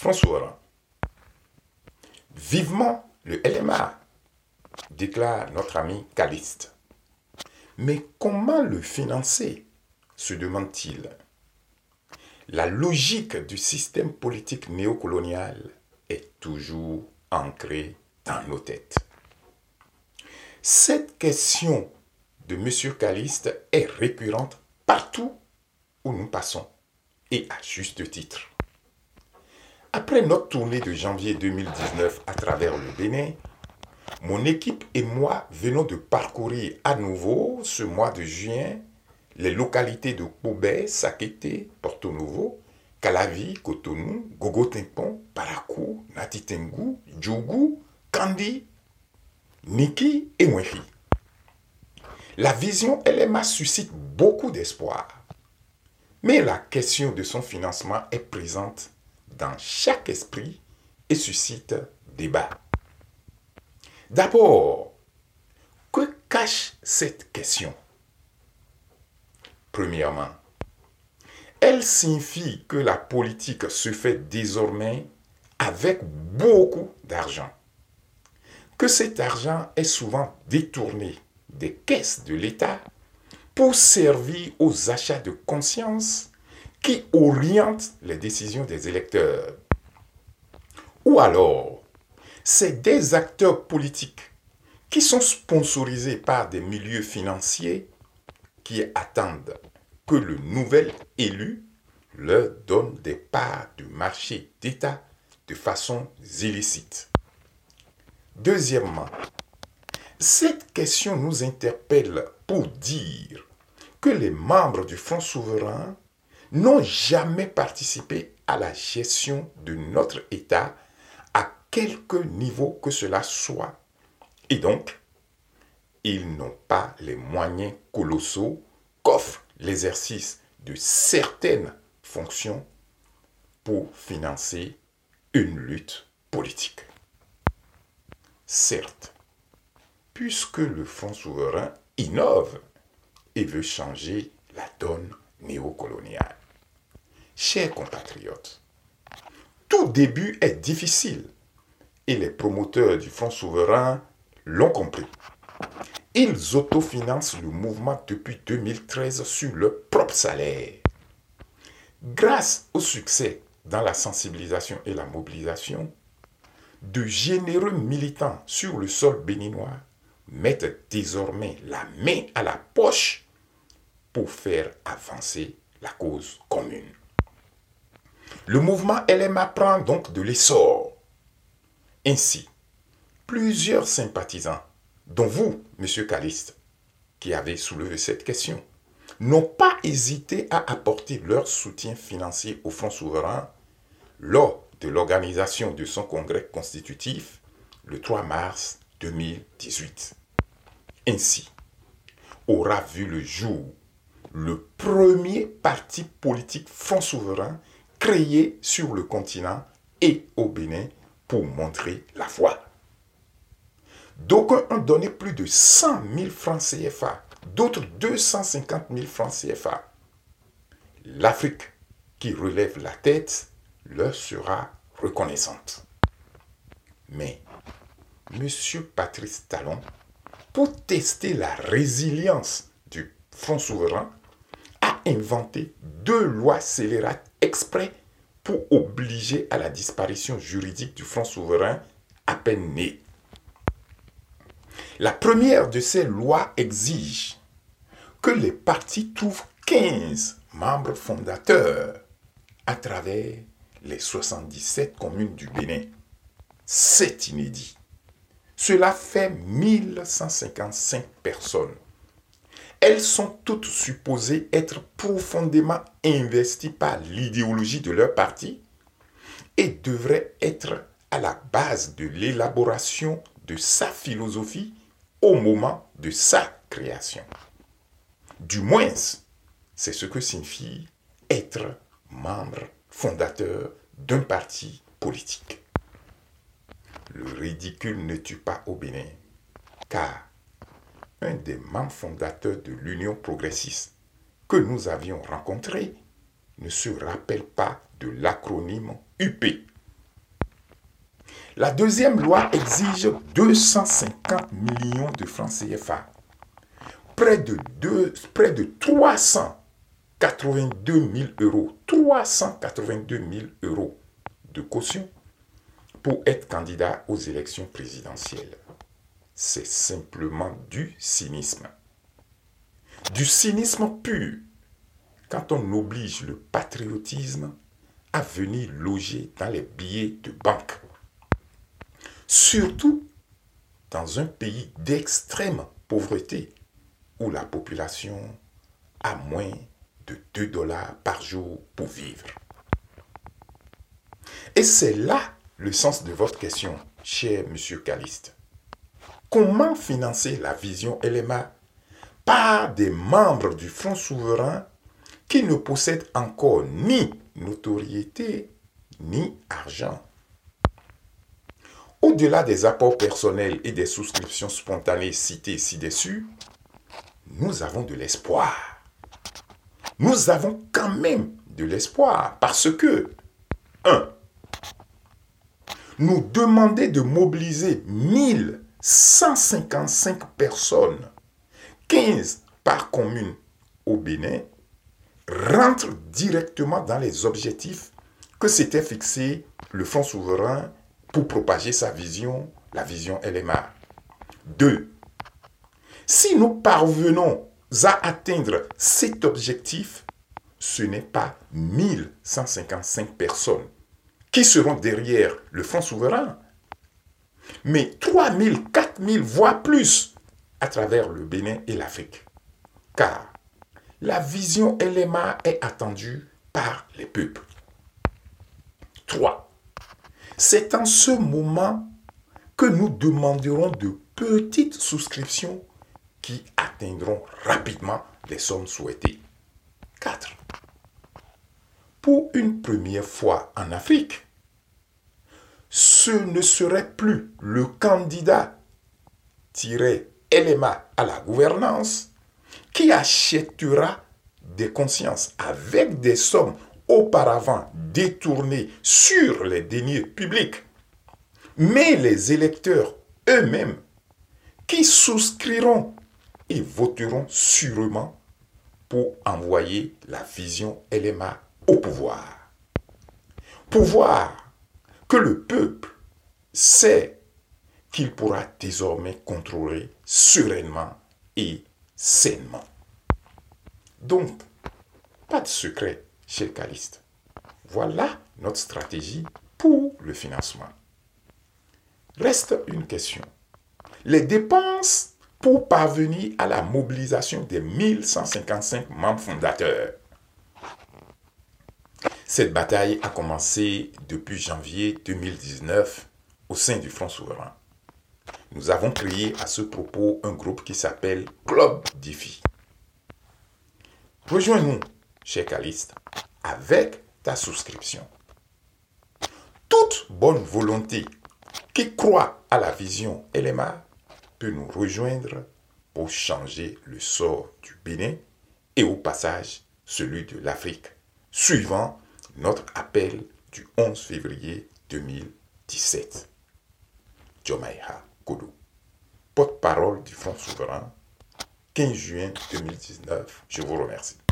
Front souverain. Vivement le LMA, déclare notre ami Caliste. Mais comment le financer, se demande-t-il. La logique du système politique néocolonial est toujours ancrée dans nos têtes. Cette question de M. Caliste est récurrente partout où nous passons, et à juste titre. Après notre tournée de janvier 2019 à travers le Bénin, mon équipe et moi venons de parcourir à nouveau ce mois de juin les localités de Kobé, Sakété, Porto Novo, Calavi, Cotonou, Gogo-Timpon, Parakou, Natitengu, Djougou, Kandi, Niki et Mwefi. La vision LMA suscite beaucoup d'espoir, mais la question de son financement est présente dans chaque esprit et suscite débat. D'abord, que cache cette question? Premièrement, elle signifie que la politique se fait désormais avec beaucoup d'argent, que cet argent est souvent détourné des caisses de l'État pour servir aux achats de conscience qui orientent les décisions des électeurs. Ou alors, c'est des acteurs politiques qui sont sponsorisés par des milieux financiers qui attendent que le nouvel élu leur donne des parts de marché d'État de façon illicite. Deuxièmement, cette question nous interpelle pour dire que les membres du Front souverain n'ont jamais participé à la gestion de notre État à quelque niveau que cela soit. Et donc, ils n'ont pas les moyens colossaux qu'offre l'exercice de certaines fonctions pour financer une lutte politique. Certes, puisque le Front souverain innove et veut changer la donne néocoloniale. Chers compatriotes, tout début est difficile et les promoteurs du Front souverain l'ont compris. Ils autofinancent le mouvement depuis 2013 sur leur propre salaire. Grâce au succès dans la sensibilisation et la mobilisation, de généreux militants sur le sol béninois mettent désormais la main à la poche pour faire avancer la cause commune. Le mouvement LMA prend donc de l'essor. Ainsi, plusieurs sympathisants, dont vous, M. Caliste, qui avez soulevé cette question, n'ont pas hésité à apporter leur soutien financier au Front souverain lors de l'organisation de son congrès constitutif le 3 mars 2018. Ainsi, aura vu le jour le premier parti politique Front souverain créé sur le continent et au Bénin pour montrer la voie. D'aucuns ont donné plus de 100 000 francs CFA, d'autres 250 000 francs CFA. L'Afrique, qui relève la tête, leur sera reconnaissante. Mais, M. Patrice Talon, pour tester la résilience du Front souverain, a inventé 2 lois scélérates exprès pour obliger à la disparition juridique du Front souverain à peine né. La première de ces lois exige que les partis trouvent 15 membres fondateurs à travers les 77 communes du Bénin. C'est inédit. Cela fait 1155 personnes. Elles sont toutes supposées être profondément investies par l'idéologie de leur parti et devraient être à la base de l'élaboration de sa philosophie au moment de sa création. Du moins, c'est ce que signifie être membre fondateur d'un parti politique. Le ridicule ne tue pas au Bénin, car un des membres fondateurs de l'Union progressiste que nous avions rencontré ne se rappelle pas de l'acronyme UP, La deuxième loi exige 250 millions de francs CFA, près de 382 000 euros, 382 000 euros de caution pour être candidat aux élections présidentielles. C'est simplement du cynisme. Du cynisme pur, quand on oblige le patriotisme à venir loger dans les billets de banque. Surtout dans un pays d'extrême pauvreté où la population a moins de 2 dollars par jour pour vivre. Et c'est là le sens de votre question, cher monsieur Caliste. Comment financer la vision LMA par des membres du Front souverain qui ne possèdent encore ni notoriété ni argent? Au-delà des apports personnels et des souscriptions spontanées citées ci-dessus, nous avons de l'espoir. Nous avons quand même de l'espoir parce que, 1. Nous demander de mobiliser 1155 personnes, 15 par commune au Bénin, rentre directement dans les objectifs que s'était fixé le Front souverain pour propager sa vision, la vision LMA. 2. Si nous parvenons à atteindre cet objectif, ce n'est pas 1155 personnes qui seront derrière le Front souverain, mais 3000, 4000, voire plus à travers le Bénin et l'Afrique. Car la vision LMA est attendue par les peuples. 3. C'est en ce moment que nous demanderons de petites souscriptions qui atteindront rapidement les sommes souhaitées. 4. Pour une première fois en Afrique, ce ne serait plus le candidat LMA à la gouvernance qui achètera des consciences avec des sommes auparavant détournées sur les deniers publics, mais les électeurs eux-mêmes qui souscriront et voteront sûrement pour envoyer la vision LMA au pouvoir. Pouvoir que le peuple sait qu'il pourra désormais contrôler sereinement et sainement. Donc, pas de secret chez le Caliste. Voilà notre stratégie pour le financement. Reste une question. Les dépenses pour parvenir à la mobilisation des 1155 membres fondateurs. Cette bataille a commencé depuis janvier 2019 au sein du Front souverain. Nous avons créé à ce propos un groupe qui s'appelle Club Défi. Rejoins-nous, cher Caliste, avec ta souscription. Toute bonne volonté qui croit à la vision LMA peut nous rejoindre pour changer le sort du Bénin et au passage celui de l'Afrique, suivant notre appel du 11 février 2017. Jomaiha Kodo, porte-parole du Front souverain, 15 juin 2019. Je vous remercie.